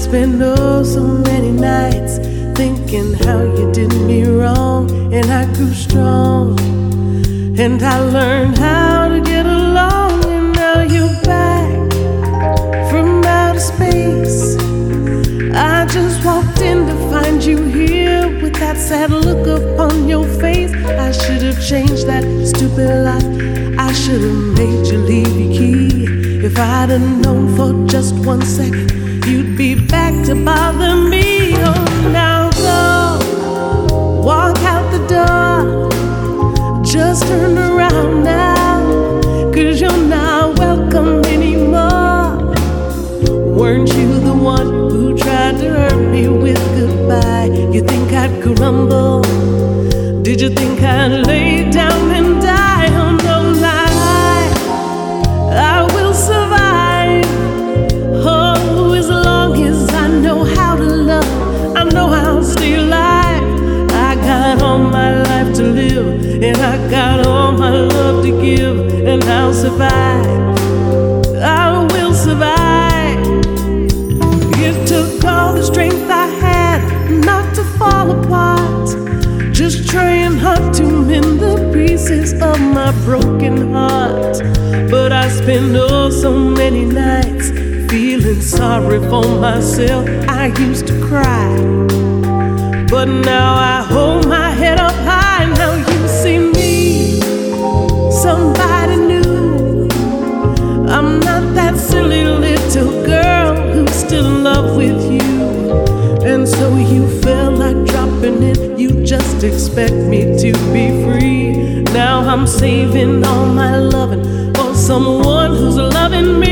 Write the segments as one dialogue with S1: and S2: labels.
S1: spent so many nights thinking how you did me wrong, and I grew strong, and I learned how to get along, and now you're back from outer space. I just walked in to find you here with that sad look upon your face. I should have changed that stupid lock. I should have made you leave your key. If I'd have known for just 1 second you'd be back to bother me. Oh, now go, walk out the door. Just turn around now, 'cause you're not welcome anymore. Weren't you the one who tried to hurt me with goodbye? You think I'd crumble? Did you think I'd lay down and die? Oh no, lie, I will survive. Oh, as long as I know how to love, I know I'll stay alive. I got all my life to live, and I got all my love to give, and I'll survive. I will survive. It took all the strength I had not to fall apart, just trying hard to mend the pieces of my broken heart. But I spent so many nights feeling sorry for myself. I used to cry, but now I hold my head up high. Now you see me, somebody new. I'm not that silly little girl who's still in love with you. And so you felt like dropping in. You just expect me to be free. Now I'm saving all my loving for someone who's loving me.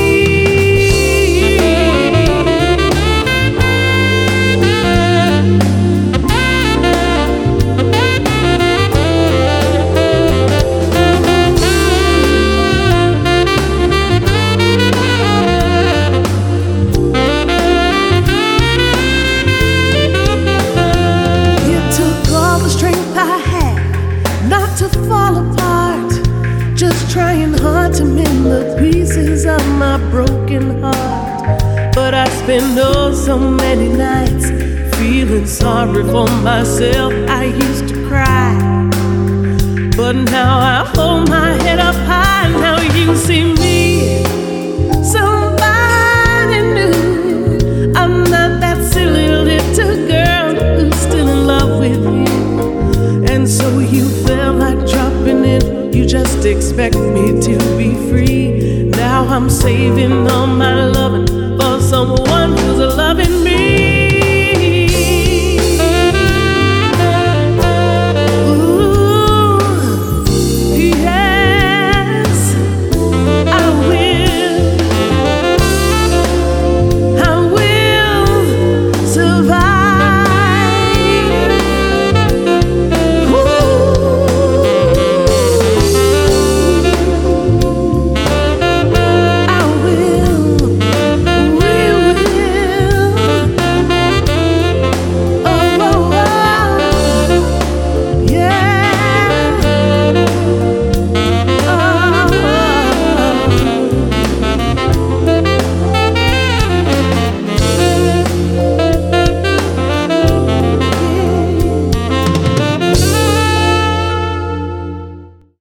S1: Trying hard to mend the pieces of my broken heart. But I spend so many nights feeling sorry for myself. I used to cry, but now I hold my head up high. Now you see me,